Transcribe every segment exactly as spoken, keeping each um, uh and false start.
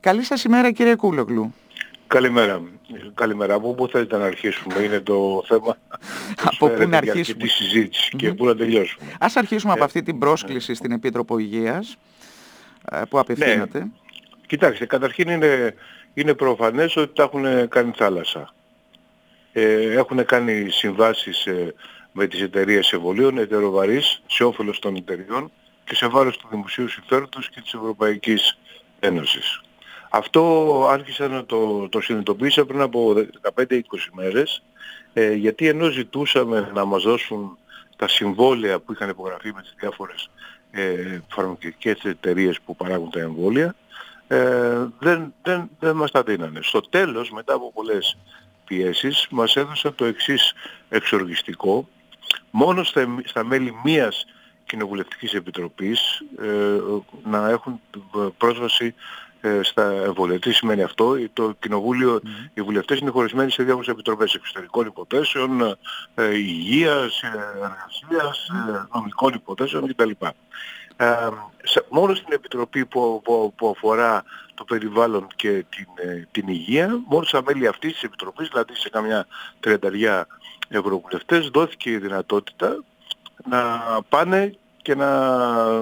Καλή σας ημέρα, κύριε Κούλογλου. Καλημέρα. Καλημέρα. Από πού θέλετε να αρχίσουμε, είναι το θέμα. Από πού να αρχίσουμε. Τη συζήτηση mm-hmm. και πού να τελειώσουμε. Ας αρχίσουμε ε, από αυτή την πρόσκληση ε, στην Επίτροπο Υγείας που απευθύνατε. Ναι. Κοιτάξτε, καταρχήν είναι, είναι προφανές ότι τα έχουν κάνει θάλασσα. Ε, έχουν κάνει συμβάσεις ε, με τις εταιρείες εμβολίων, ετεροβαρείς, σε όφελος των εταιριών και σε βάρος του δημοσίου συμφέροντος και της Ευρωπαϊκής Ένωσης. Αυτό άρχισα να το, το συνειδητοποίησα πριν από δεκαπέντε είκοσι μέρες, ε, γιατί ενώ ζητούσαμε να μας δώσουν τα συμβόλαια που είχαν υπογραφεί με τις διάφορες ε, φαρμακευτικές εταιρείες που παράγουν τα εμβόλια, ε, δεν, δεν, δεν μας τα δίνανε. Στο τέλος, μετά από πολλές πιέσεις, μας έδωσαν το εξής εξοργιστικό: μόνο στα, στα μέλη μίας κοινοβουλευτικής επιτροπής ε, να έχουν πρόσβαση στα εμβόλια. Τι σημαίνει αυτό? Το Κοινοβούλιο, mm. οι βουλευτές είναι χωρισμένοι σε διάφορες επιτροπές εξωτερικών υποθέσεων, ε, υγείας, εργασίας, ε, νομικών υποθέσεων κτλ. Ε, σε, μόνο στην επιτροπή που, που, που αφορά το περιβάλλον και την, ε, την υγεία, μόνο στα μέλη αυτής της επιτροπής, δηλαδή σε καμιά τριανταριά ευρωβουλευτές, δόθηκε η δυνατότητα να πάνε και να,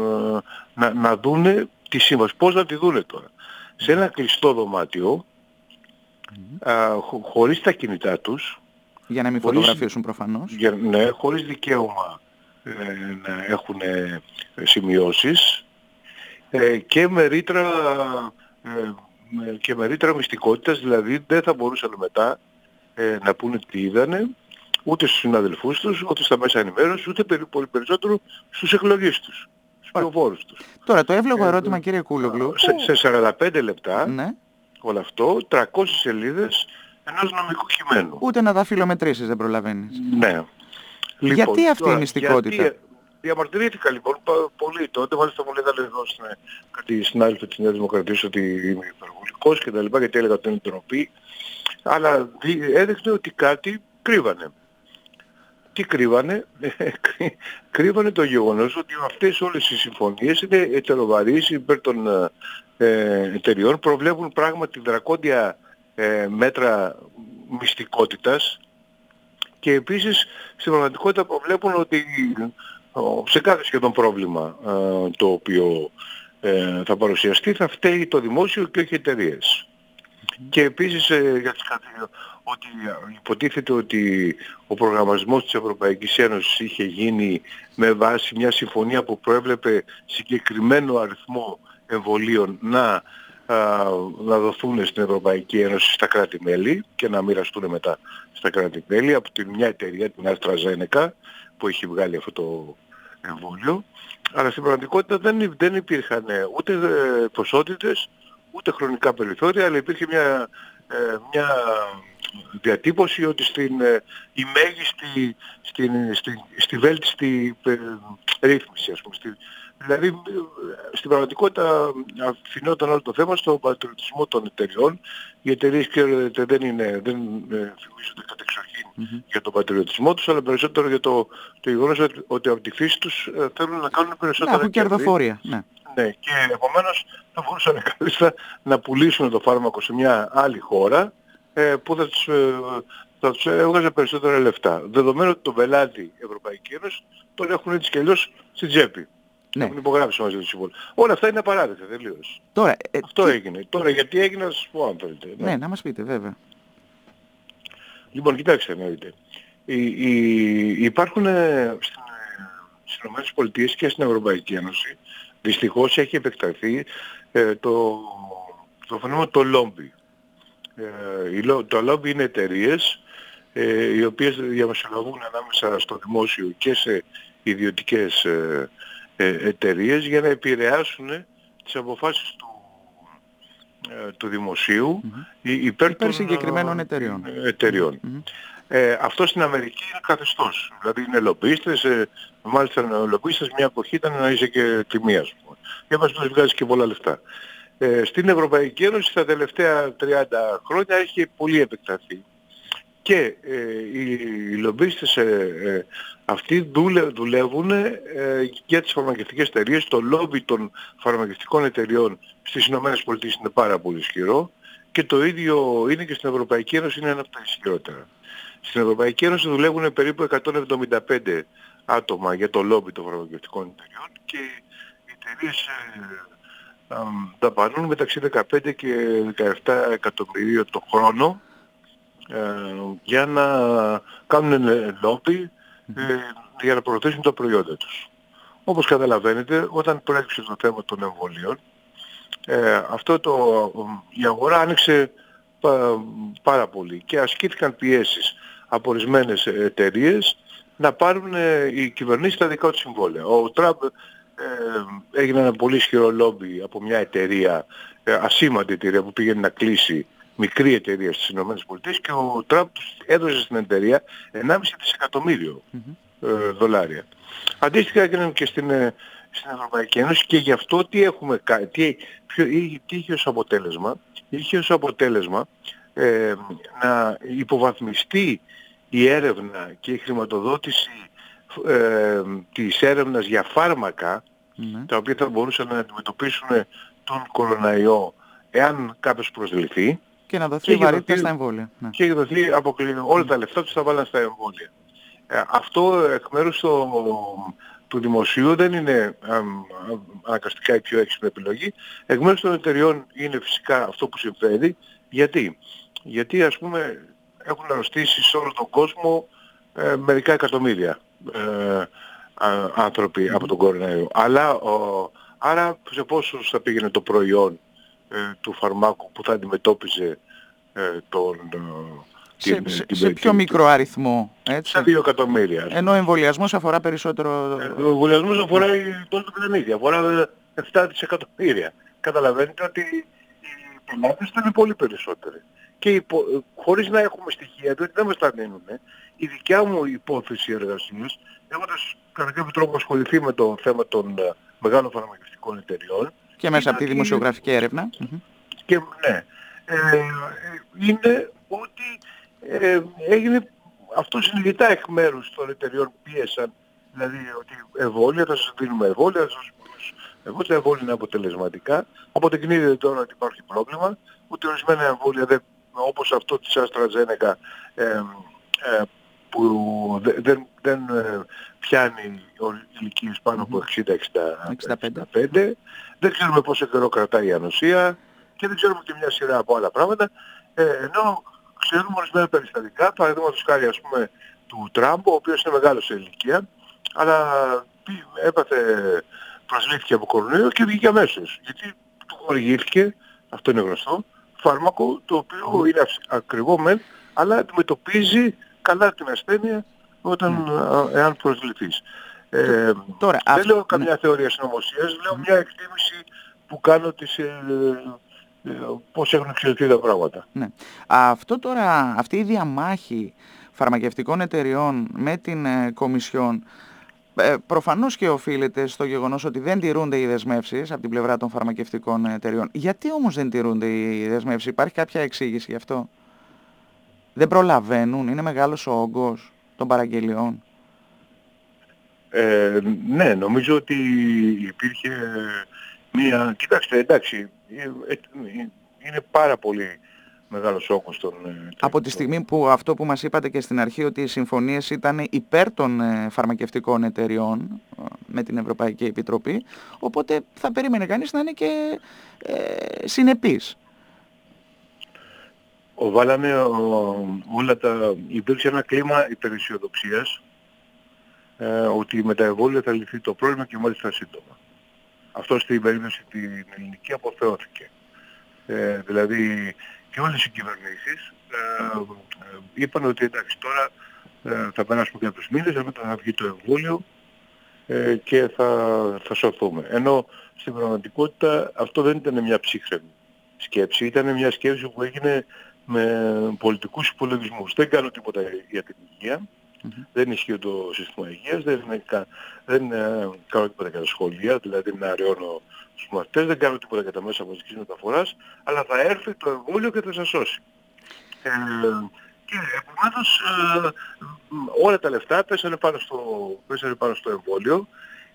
να, να δούνε τη σύμβαση. Πώς να τη δούνε τώρα? Σε ένα κλειστό δωμάτιο, mm-hmm. α, χω, χωρίς τα κινητά τους. Για να μην χωρίς, φωτογραφίσουν προφανώς. Για, ναι, χωρίς δικαίωμα ε, να έχουν ε, σημειώσεις ε, και με ρήτρα, ε, και με ρήτρα μυστικότητας, δηλαδή δεν θα μπορούσαν μετά ε, να πούνε τι είδανε, ούτε στους συναδελφούς τους, ούτε στα μέσα ενημέρωσης, ούτε περι, πολύ περισσότερο στους εκλογείς τους. Τους. Τώρα το εύλογο ερώτημα, ε, κύριε Κούλογλου, σε, σε σαράντα πέντε λεπτά, ναι. όλο αυτό, τριακόσιες σελίδες ενός νομικού κειμένου. Ούτε να τα φιλομετρήσεις δεν προλαβαίνεις. Ναι. Λοιπόν, γιατί αυτή τώρα, η μυστικότητα? Γιατί διαμαρτυρήθηκα λοιπόν πολύ τότε, μάλιστα μου λέγανε εδώ στην, κάτι συνάδελφοι της Νέας Δημοκρατίας ότι είμαι υπερβολικός και τα λοιπά, γιατί έλεγα ότι είναι ντροπή, αλλά έδειχνε ότι κάτι κρύβανε. Τι κρύβανε? Κρύβανε το γεγονός ότι αυτές όλες οι συμφωνίες είναι ετεροβαρείς υπέρ των ε, εταιριών, προβλέπουν πράγματι δρακόντια ε, μέτρα μυστικότητας και επίσης στην πραγματικότητα προβλέπουν ότι σε κάθε σχεδόν πρόβλημα ε, το οποίο ε, θα παρουσιαστεί θα φταίει το δημόσιο και όχι οι εταιρείες. Mm-hmm. Και επίσης ε, για τις ότι υποτίθεται ότι ο προγραμματισμός της Ευρωπαϊκής Ένωσης είχε γίνει με βάση μια συμφωνία που προέβλεπε συγκεκριμένο αριθμό εμβολίων να, α, να δοθούν στην Ευρωπαϊκή Ένωση στα κράτη-μέλη και να μοιραστούν μετά στα κράτη-μέλη από την μια εταιρεία, την AstraZeneca, που έχει βγάλει αυτό το εμβόλιο. Αλλά στην πραγματικότητα δεν, δεν υπήρχαν ούτε ποσότητες, ούτε χρονικά περιθώρια, αλλά υπήρχε μια, ε, μια διατύπωση ότι στην, ε, η μέγιστη, στην, στην, στη βέλτιστη ε, ρύθμιση, ας πούμε. Στη, δηλαδή, ε, στην πραγματικότητα αφινόταν όλο το θέμα στον πατριωτισμό των εταιριών. Οι εταιρείες, ξέρετε, δεν είναι, δεν ε, θυμίζονται κατεξοχήν mm-hmm. για τον πατριωτισμό τους, αλλά περισσότερο για το, το γεγονός ότι, ότι από τη φύση τους ε, θέλουν να κάνουν περισσότερα κέρδη. Να έχουν κερδοφορία. Ναι. Ναι, και επομένως θα μπορούσαν καλύτερα να πουλήσουν το φάρμακο σε μια άλλη χώρα ε, που θα τους, ε, θα τους έβγαζε περισσότερα λεφτά. Δεδομένου ότι το πελάτη Ευρωπαϊκή Ένωση τον έχουν έτσι και αλλιώς στην τσέπη. Ναι. Έχουν υπογράψει μαζί του συμβόλαιο. Όλα αυτά είναι απαράδεκτα τελείως. Τώρα, ε, Αυτό τι... έγινε. Τώρα γιατί έγινε να σας πω αν θέλετε. Ναι, ναι, να μας πείτε βέβαια. Λοιπόν, κοιτάξτε να δείτε. Οι, οι, υπάρχουν ε, στις ΗΠΑ και στην Ευρωπαϊκή Ένωση, δυστυχώς έχει επεκταθεί ε, το, το φαινόμενο το λόμπι. Ε, το λόμπι είναι εταιρείες ε, οι οποίες διαμεσολαβούν ανάμεσα στο δημόσιο και σε ιδιωτικές ε, ε, εταιρείες για να επηρεάσουν τις αποφάσεις του, ε, του δημοσίου mm-hmm. υπέρ, υπέρ των συγκεκριμένων εταιρεών. εταιρεών. Mm-hmm. Ε, αυτό στην Αμερική είναι καθεστώς. Δηλαδή είναι λομπίστες, ε, μάλιστα λομπίστες μια εποχή ήταν να είσαι και τιμή, ας πούμε. Για μας τους βγάζει και πολλά λεφτά. Ε, στην Ευρωπαϊκή Ένωση τα τελευταία τριάντα χρόνια έχει πολύ επεκταθεί. Και ε, οι, οι λομπίστες ε, ε, αυτοί δουλε, δουλεύουν ε, για τις φαρμακευτικές εταιρείες. Το λόμπι των φαρμακευτικών εταιρειών στις Ηνωμένες Πολιτείες είναι πάρα πολύ ισχυρό και το ίδιο είναι και στην Ευρωπαϊκή Ένωση, είναι ένα από τα ισχυρότερα. Στην Ευρωπαϊκή Ένωση δουλεύουν περίπου εκατόν εβδομήντα πέντε άτομα για το λόμπι των φαρμακευτικών εταιριών και οι εταιρείες ε, ε, δαπανούν μεταξύ δεκαπέντε και δεκαεπτά εκατομμυρίων το χρόνο ε, για να κάνουν λόμπι ε, για να προωθήσουν τα προϊόντα τους. Όπως καταλαβαίνετε, όταν προέκυψε το θέμα των εμβολίων, ε, αυτό το, η αγορά άνοιξε πα, πάρα πολύ και ασκήθηκαν πιέσεις από ορισμένες εταιρείες να πάρουν ε, οι κυβερνήσεις τα δικά τους συμβόλαια. Ο Τραμπ ε, έγινε ένα πολύ ισχυρό λόμπι από μια εταιρεία, ε, ασήμαντη εταιρεία που πήγαινε να κλείσει, μικρή εταιρεία στις ΗΠΑ, και ο Τραμπ έδωσε στην εταιρεία ενάμιση δισεκατομμύριο mm-hmm. ε, δολάρια. Αντίστοιχα έγιναν και στην, ε, στην Ευρωπαϊκή Ένωση και γι' αυτό τι έχουμε κάνει, τι, ποιο, τι είχε ως αποτέλεσμα, είχε ως αποτέλεσμα ε, να υποβαθμιστεί η έρευνα και η χρηματοδότηση ε, της έρευνας για φάρμακα mm-hmm. τα οποία θα μπορούσαν να αντιμετωπίσουν τον κοροναϊό εάν κάποιος προσληφθεί και να δοθεί βαρύτητα στα εμβόλια. Ναι. Και δοθεί αποκλειστικά όλα τα λεφτά τους θα βάλουν στα εμβόλια. Ε, αυτό εκ μέρους το, του δημοσίου δεν είναι α, α, αναγκαστικά η πιο έξυπνη επιλογή. Εκ μέρους των εταιριών είναι φυσικά αυτό που συμφέρει. Γιατί? Γιατί ας πούμε έχουν αρρωστήσει σε όλο τον κόσμο ε, μερικά εκατομμύρια ε, α, άνθρωποι mm-hmm. από τον κοροναϊό. Αλλά ο, άρα σε πόσους θα πήγαινε το προϊόν ε, του φαρμάκου που θα αντιμετώπιζε ε, τον... Σε, την, σε, την, σε την, πιο την, μικρό αριθμό, έτσι. Σε δύο εκατομμύρια. Ενώ ο εμβολιασμός αφορά περισσότερο... Ε, ο εμβολιασμός αφορά τον πλανήτη, αφορά επτά δισεκατομμύρια. Καταλαβαίνετε ότι οι πελάτες ήταν πολύ περισσότεροι. Και υπο, χωρίς να έχουμε στοιχεία, διότι δεν μας τα δίνουν, η δικιά μου υπόθεση εργασίας, έχοντας κατά κάποιο τρόπο ασχοληθεί με το θέμα των uh, μεγάλων φαρμακευτικών εταιριών... Και μέσα από τη δημοσιογραφική έρευνα. Και, ναι. Ε, είναι ότι ε, έγινε αυτό συνειδητά εκ μέρους των εταιριών, πίεσαν, δηλαδή ότι εμβόλια, θα σας δίνουμε εμβόλια, θα σας εγώ τα εμβόλια είναι αποτελεσματικά. Αποδεικνύεται τώρα ότι υπάρχει πρόβλημα, ότι ορισμένα εμβόλια δεν, όπως αυτό της AstraZeneca ε, ε, που δεν, δεν, δεν ε, πιάνει ηλικίες πάνω από εξήντα εξήντα πέντε, δεν ξέρουμε πόσο καιρό κρατάει η ανοσία και δεν ξέρουμε και μια σειρά από άλλα πράγματα, ε, ενώ ξέρουμε ορισμένα περιστατικά, παραδείγματος χάρη ας πούμε του Τραμπ, ο οποίος είναι μεγάλος σε ηλικία, αλλά έπαθε, προσλήφθηκε από κορονοϊό και βγήκε αμέσως, γιατί του χορηγήθηκε, αυτό είναι γνωστό, φάρμακο το οποίο είναι ακριβό μεν, αλλά αντιμετωπίζει καλά την ασθένεια όταν, mm. εάν προσληφθείς. Ε, Τώρα, δεν αυ... λέω καμιά mm. θεωρία συνωμοσίας, λέω mm. μια εκτίμηση που κάνω τις, ε, ε, πώς έχουν εξελιχθεί τα πράγματα. Ναι. Αυτό τώρα, αυτή η διαμάχη φαρμακευτικών εταιριών με την ε, Κομισιόν ε, προφανώς και οφείλεται στο γεγονός ότι δεν τηρούνται οι δεσμεύσεις από την πλευρά των φαρμακευτικών εταιριών. Γιατί όμως δεν τηρούνται οι δεσμεύσεις, υπάρχει κάποια εξήγηση γι' αυτό? Δεν προλαβαίνουν, είναι μεγάλος ο όγκος των παραγγελιών? Ε, ναι, νομίζω ότι υπήρχε μία... Κοιτάξτε, εντάξει, είναι πάρα πολύ μεγάλος όγκος των... Από τη στιγμή που αυτό που μας είπατε και στην αρχή, ότι οι συμφωνίες ήταν υπέρ των φαρμακευτικών εταιριών με την Ευρωπαϊκή Επιτροπή, οπότε θα περίμενε κανείς να είναι και ε, συνεπής. Ο, βάλαμε ο, όλα τα... Υπήρξε ένα κλίμα υπεραισιοδοξίας ε, ότι με τα εμβόλια θα λυθεί το πρόβλημα και μάλιστα σύντομα. Αυτό στην περίπτωση την ελληνική αποθεώθηκε. Ε, δηλαδή και όλες οι κυβερνήσεις ε, ε, είπαν ότι εντάξει τώρα ε, θα περάσουμε κάποιους μήνες, μετά θα βγει το εμβόλιο ε, και θα, θα σωθούμε. Ενώ στην πραγματικότητα αυτό δεν ήταν μια ψύχρεμη σκέψη, ήταν μια σκέψη που έγινε με πολιτικούς υπολογισμούς. Δεν κάνω τίποτα για την υγεία, mm-hmm. δεν ισχύει το σύστημα υγείας, δεν, είναι, δεν ε, κάνω τίποτα για τα σχολεία, δηλαδή να αραιώνω τους μαθητές, δεν κάνω τίποτα για τα μέσα μαζικής μεταφοράς, αλλά θα έρθει το εμβόλιο και θα σας σώσει. Ε, και επομένως ε, όλα τα λεφτά πέσανε πάνω στο, πέσανε πάνω στο εμβόλιο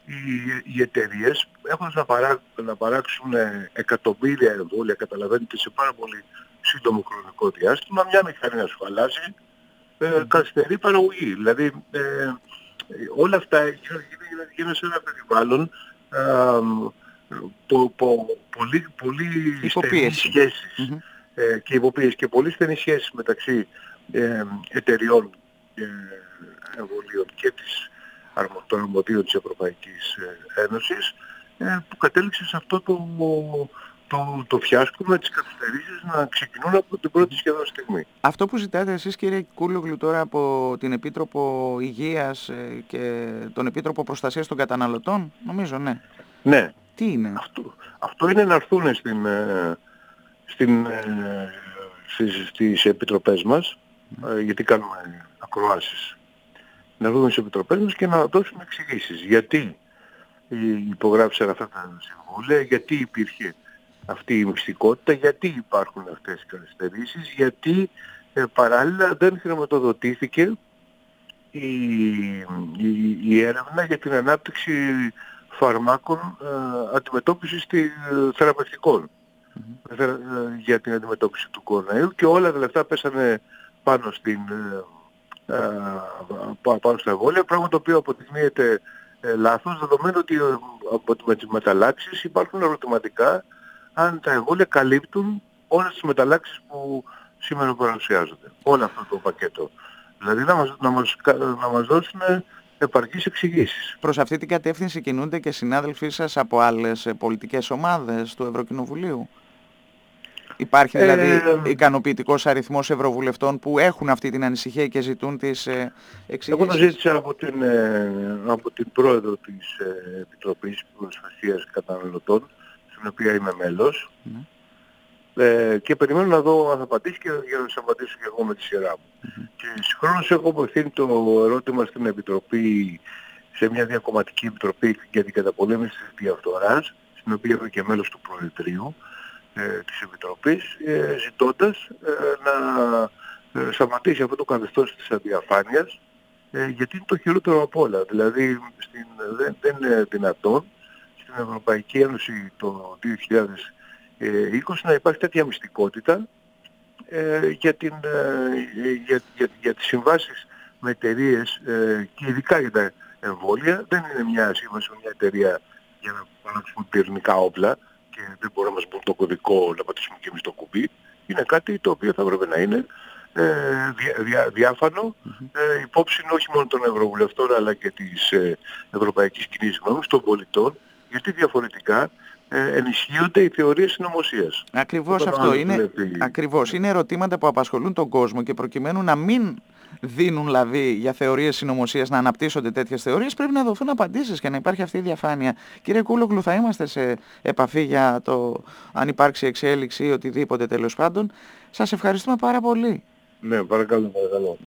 οι, οι εταιρείες έχοντας να, παρά, να παράξουν ε, εκατομμύρια εμβόλια, καταλαβαίνετε, σε πάρα πολύ σύντομο χρονικό διάστημα, μια μηχανή να σου αλλάζει, ε, καθυστερεί παραγωγή. Δηλαδή ε, όλα αυτά γίνονται σε ένα περιβάλλον ε, πο, πο, πολύ, πολύ στενής σχέσεις Mm-hmm. ε, και υποπίεση και πολύ στενής σχέσεις μεταξύ ε, εταιριών ε, εμβολίων και της αρμο, των αρμοδίων της Ευρωπαϊκής Ένωσης ε, που κατέληξε σε αυτό το, το, το φιάσκο με τις καθυστερήσεις να ξεκινούν από την πρώτη σχεδόν στιγμή. Αυτό που ζητάτε εσείς, κύριε Κούλογλου, τώρα από την Επίτροπο Υγείας και τον Επίτροπο Προστασίας των Καταναλωτών, νομίζω, ναι. Ναι. Τι είναι? Αυτό, αυτό είναι να έρθουν στην, στην, στις, στις επιτροπές μας, mm. γιατί κάνουμε ακροάσεις, να έρθουν στις επιτροπές μας και να δώσουν εξηγήσεις. Γιατί υπογράψαν αυτά τα συμβούλια, γιατί υπήρχε αυτή η μυστικότητα, γιατί υπάρχουν αυτές οι καθυστερήσεις, γιατί ε, παράλληλα δεν χρηματοδοτήθηκε η, η, η έρευνα για την ανάπτυξη φαρμάκων ε, αντιμετώπισης τη, ε, θεραπευτικών mm-hmm. ε, για την αντιμετώπιση του κορονοϊού και όλα τα λεφτά πέσανε πάνω, στην, ε, ε, πάνω στα εμβόλια, πράγμα το οποίο αποδεικνύεται ε, λάθος, δεδομένου ότι ε, από τις μεταλλάξεις υπάρχουν ερωτηματικά αν τα εμβόλια καλύπτουν όλες τις μεταλλάξεις που σήμερα παρουσιάζονται. Όλο αυτό το πακέτο. Δηλαδή να μας, να μας, να μας δώσουν επαρκείς εξηγήσεις. Προς αυτή την κατεύθυνση κινούνται και συνάδελφοί σας από άλλες πολιτικές ομάδες του Ευρωκοινοβουλίου? Υπάρχει δηλαδή ε, ικανοποιητικός αριθμός ευρωβουλευτών που έχουν αυτή την ανησυχία και ζητούν τις ε, εξηγήσεις? Εγώ το ζήτησα από την, ε, από την πρόεδρο της ε, Επιτροπής Προστασίας Καταναλωτών, στην οποία είμαι μέλος, mm. ε, και περιμένω να δω αν θα απαντήσει και για να σας απαντήσω και εγώ με τη σειρά μου. Mm-hmm. Και συγχρόνως έχω απευθύνει το ερώτημα στην Επιτροπή, σε μια διακομματική επιτροπή για την καταπολέμηση της διαφθοράς, στην οποία είμαι και μέλος του Προεδρείου ε, της Επιτροπής, ε, ζητώντας ε, να ε, σταματήσει αυτό το καθεστώς της αδιαφάνειας, ε, γιατί είναι το χειρότερο από όλα. Δηλαδή στην, δεν, δεν είναι δυνατόν στην Ευρωπαϊκή Ένωση το δύο χιλιάδες είκοσι να υπάρχει τέτοια μυστικότητα ε, για, την, ε, για, για, για τις συμβάσεις με εταιρείες ε, και ειδικά για τα εμβόλια. Δεν είναι μια σύμβαση με μια εταιρεία για να παράξουμε πυρηνικά όπλα και δεν μπορούμε να μας μπουν το κωδικό να πατήσουμε και εμείς το κουμπί. Είναι κάτι το οποίο θα έπρεπε να είναι ε, διά, διά, διάφανο ε, υπόψη όχι μόνο των Ευρωβουλευτών αλλά και της ε, Ευρωπαϊκής Κοινής Γνώμης, των πολιτών, γιατί διαφορετικά ε, ενισχύονται οι θεωρίες συνωμοσίας. Ακριβώς αυτό είναι, βλέπει... ακριβώς. Είναι ερωτήματα που απασχολούν τον κόσμο και προκειμένου να μην δίνουν λαβή για θεωρίες συνωμοσίας, να αναπτύσσονται τέτοιες θεωρίες, πρέπει να δοθούν απαντήσεις και να υπάρχει αυτή η διαφάνεια. Κύριε Κούλογλου, θα είμαστε σε επαφή για το αν υπάρξει εξέλιξη ή οτιδήποτε τέλος πάντων. Σας ευχαριστούμε πάρα πολύ. Ναι, παρακαλώ, παρακαλώ.